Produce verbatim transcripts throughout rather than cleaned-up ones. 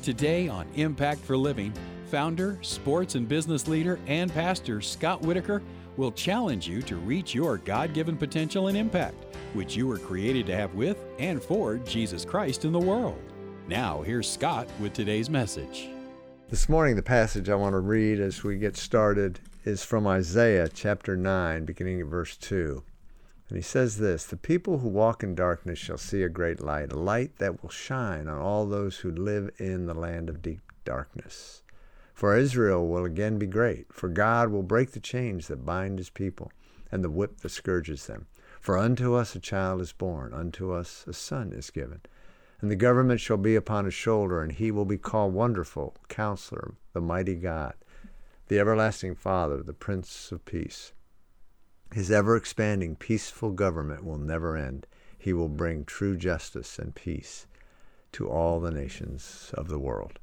Today on Impact for Living, founder, sports and business leader, and pastor Scott Whitaker will challenge you to reach your God-given potential and impact, which you were created to have with and for Jesus Christ in the world. Now, here's Scott with today's message. This morning, the passage I want to read as we get started is from Isaiah chapter nine, beginning at verse two. And he says this, "The people who walk in darkness shall see a great light, a light that will shine on all those who live in the land of deep darkness. For Israel will again be great, for God will break the chains that bind his people, and the whip that scourges them. For unto us a child is born, unto us a son is given. And the government shall be upon his shoulder, and he will be called Wonderful, Counselor, the Mighty God, the Everlasting Father, the Prince of Peace. His ever-expanding, peaceful government will never end. He will bring true justice and peace to all the nations of the world."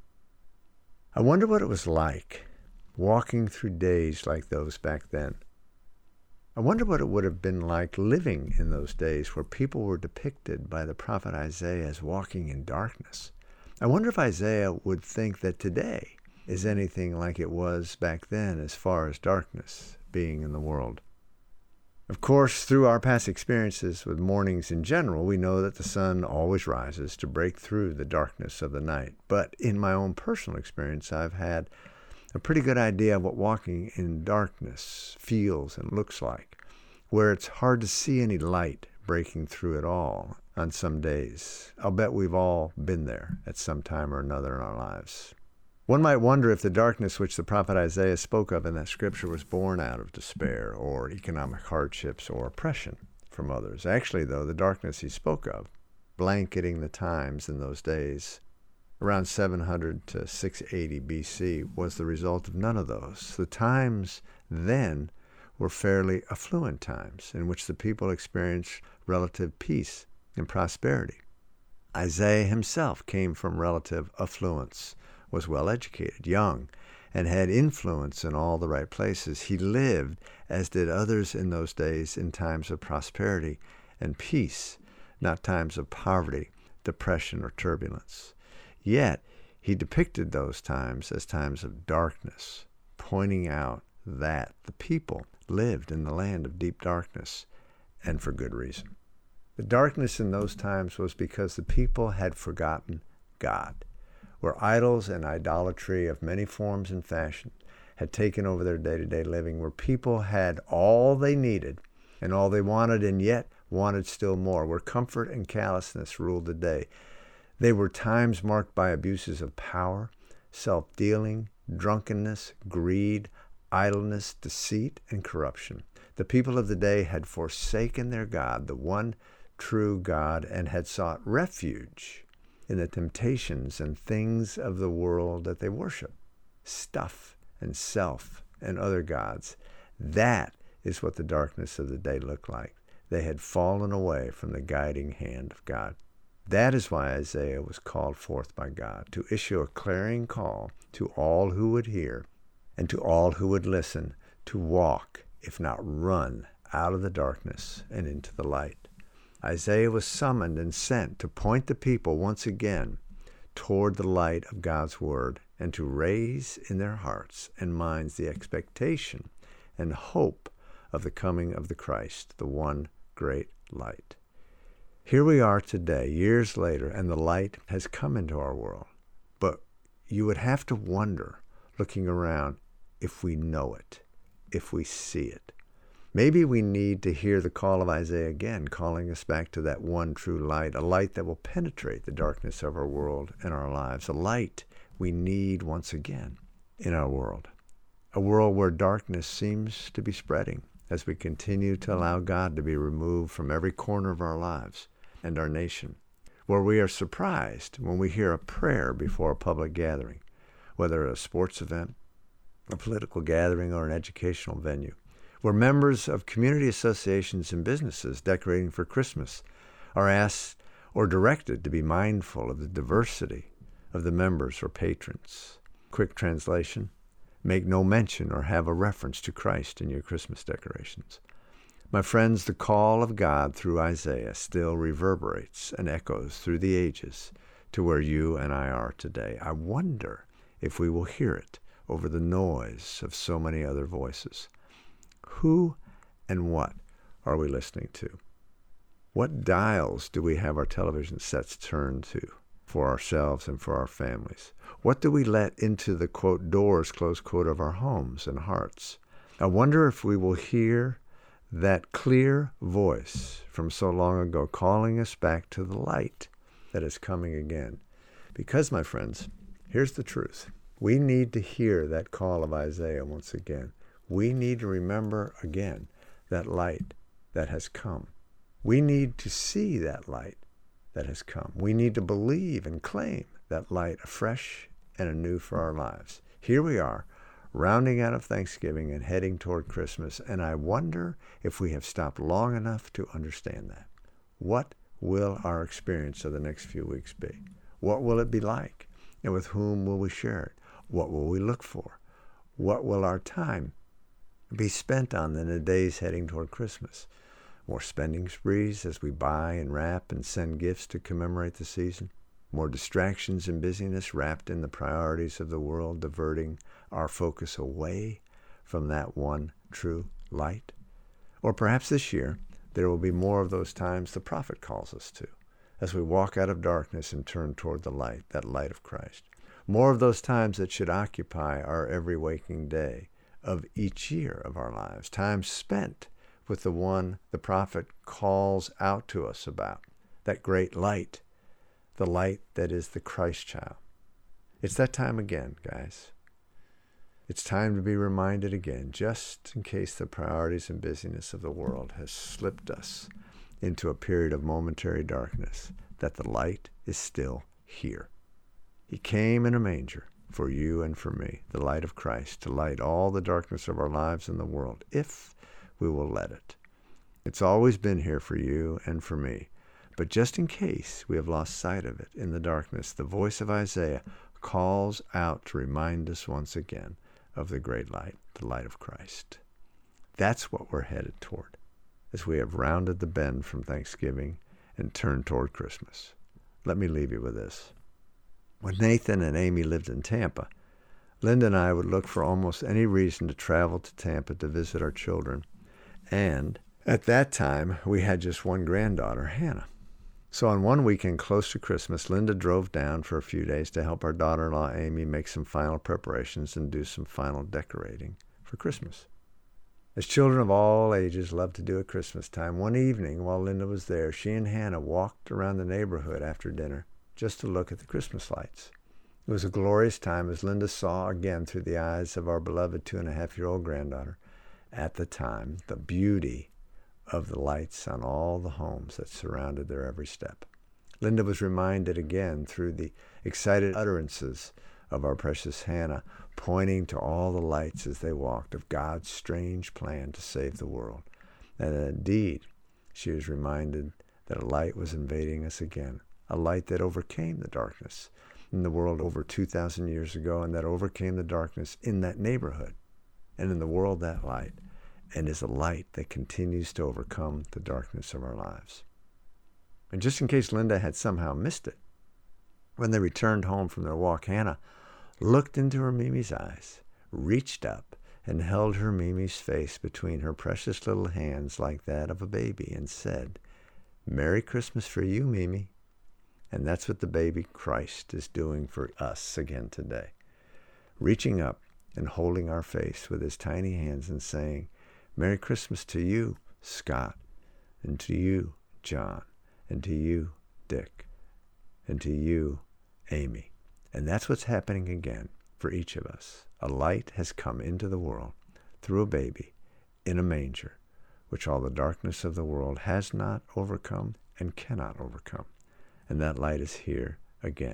I wonder what it was like walking through days like those back then. I wonder what it would have been like living in those days where people were depicted by the prophet Isaiah as walking in darkness. I wonder if Isaiah would think that today is anything like it was back then as far as darkness being in the world. Of course, through our past experiences with mornings in general, we know that the sun always rises to break through the darkness of the night. But in my own personal experience, I've had a pretty good idea of what walking in darkness feels and looks like, where it's hard to see any light breaking through at all on some days. I'll bet we've all been there at some time or another in our lives. One might wonder if the darkness which the prophet Isaiah spoke of in that scripture was born out of despair or economic hardships or oppression from others. Actually, though, the darkness he spoke of, blanketing the times in those days, around seven hundred to six eighty B C, was the result of none of those. The times then were fairly affluent times in which the people experienced relative peace and prosperity. Isaiah himself came from relative affluence, was well-educated, young, and had influence in all the right places. He lived, as did others in those days, in times of prosperity and peace, not times of poverty, depression, or turbulence. Yet, he depicted those times as times of darkness, pointing out that the people lived in the land of deep darkness, and for good reason. The darkness in those times was because the people had forgotten God, where idols and idolatry of many forms and fashion had taken over their day-to-day living, where people had all they needed and all they wanted and yet wanted still more, where comfort and callousness ruled the day. They were times marked by abuses of power, self-dealing, drunkenness, greed, idleness, deceit, and corruption. The people of the day had forsaken their God, the one true God, and had sought refuge in the temptations and things of the world that they worship, stuff and self and other gods. That is what the darkness of the day looked like. They had fallen away from the guiding hand of God. That is why Isaiah was called forth by God to issue a clarion call to all who would hear and to all who would listen to walk, if not run, out of the darkness and into the light. Isaiah was summoned and sent to point the people once again toward the light of God's word and to raise in their hearts and minds the expectation and hope of the coming of the Christ, the one great light. Here we are today, years later, and the light has come into our world. But you would have to wonder, looking around, if we know it, if we see it. Maybe we need to hear the call of Isaiah again, calling us back to that one true light, a light that will penetrate the darkness of our world and our lives, a light we need once again in our world, a world where darkness seems to be spreading as we continue to allow God to be removed from every corner of our lives and our nation, where we are surprised when we hear a prayer before a public gathering, whether a sports event, a political gathering, or an educational venue, where members of community associations and businesses decorating for Christmas are asked or directed to be mindful of the diversity of the members or patrons. Quick translation: make no mention or have a reference to Christ in your Christmas decorations. My friends, the call of God through Isaiah still reverberates and echoes through the ages to where you and I are today. I wonder if we will hear it over the noise of so many other voices. Who and what are we listening to? What dials do we have our television sets turned to for ourselves and for our families? What do we let into the, quote, doors, close quote, of our homes and hearts? I wonder if we will hear that clear voice from so long ago calling us back to the light that is coming again. Because, my friends, here's the truth. We need to hear that call of Isaiah once again. We need to remember again that light that has come. We need to see that light that has come. We need to believe and claim that light afresh and anew for our lives. Here we are, rounding out of Thanksgiving and heading toward Christmas, and I wonder if we have stopped long enough to understand that. What will our experience of the next few weeks be? What will it be like? And with whom will we share it? What will we look for? What will our time be spent on in the days heading toward Christmas? More spending sprees as we buy and wrap and send gifts to commemorate the season? More distractions and busyness wrapped in the priorities of the world, diverting our focus away from that one true light? Or perhaps this year, there will be more of those times the prophet calls us to, as we walk out of darkness and turn toward the light, that light of Christ. More of those times that should occupy our every waking day of each year of our lives, time spent with the one the prophet calls out to us about, that great light, the light that is the Christ child. It's that time again, guys. It's time to be reminded again, just in case the priorities and busyness of the world has slipped us into a period of momentary darkness, that the light is still here. He came in a manger for you and for me, the light of Christ, to light all the darkness of our lives in the world, if we will let it. It's always been here for you and for me. But just in case we have lost sight of it in the darkness, the voice of Isaiah calls out to remind us once again of the great light, the light of Christ. That's what we're headed toward as we have rounded the bend from Thanksgiving and turned toward Christmas. Let me leave you with this. When Nathan and Amy lived in Tampa, Linda and I would look for almost any reason to travel to Tampa to visit our children. And at that time, we had just one granddaughter, Hannah. So on one weekend close to Christmas, Linda drove down for a few days to help our daughter-in-law Amy make some final preparations and do some final decorating for Christmas. As children of all ages love to do at Christmas time, one evening while Linda was there, she and Hannah walked around the neighborhood after dinner just to look at the Christmas lights. It was a glorious time as Linda saw again through the eyes of our beloved two-and-a-half-year-old granddaughter, at the time, the beauty of the lights on all the homes that surrounded their every step. Linda was reminded again through the excited utterances of our precious Hannah, pointing to all the lights as they walked, of God's strange plan to save the world. And indeed, she was reminded that a light was invading us again, a light that overcame the darkness in the world over two thousand years ago, and that overcame the darkness in that neighborhood and in the world that light, and is a light that continues to overcome the darkness of our lives. And just in case Linda had somehow missed it, when they returned home from their walk, Hannah looked into her Mimi's eyes, reached up, and held her Mimi's face between her precious little hands like that of a baby and said, "Merry Christmas for you, Mimi." And that's what the baby Christ is doing for us again today, reaching up and holding our face with his tiny hands and saying, "Merry Christmas to you, Scott, and to you, John, and to you, Dick, and to you, Amy." And that's what's happening again for each of us. A light has come into the world through a baby in a manger, which all the darkness of the world has not overcome and cannot overcome. And that light is here again.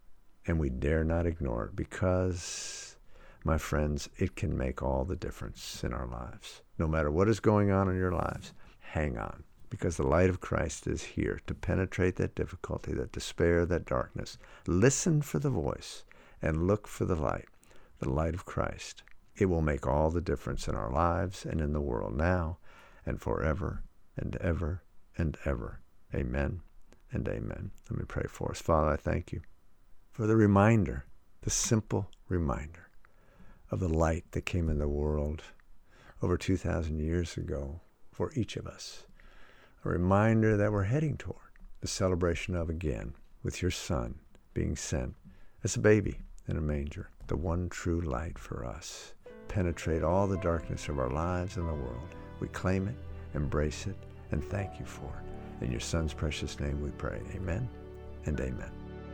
And we dare not ignore it because, my friends, it can make all the difference in our lives. No matter what is going on in your lives, hang on, because the light of Christ is here to penetrate that difficulty, that despair, that darkness. Listen for the voice and look for the light, the light of Christ. It will make all the difference in our lives and in the world now and forever and ever and ever. Amen and amen. Let me pray for us. Father, I thank you for the reminder, the simple reminder of the light that came in the world over two thousand years ago for each of us. A reminder that we're heading toward the celebration of again with your Son being sent as a baby in a manger, the one true light for us. Penetrate all the darkness of our lives and the world. We claim it, embrace it, and thank you for it. In your Son's precious name we pray. Amen and amen.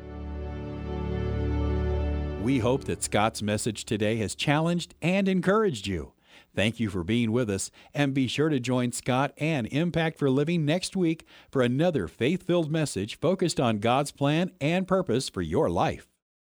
We hope that Scott's message today has challenged and encouraged you. Thank you for being with us, and be sure to join Scott and Impact for Living next week for another faith-filled message focused on God's plan and purpose for your life.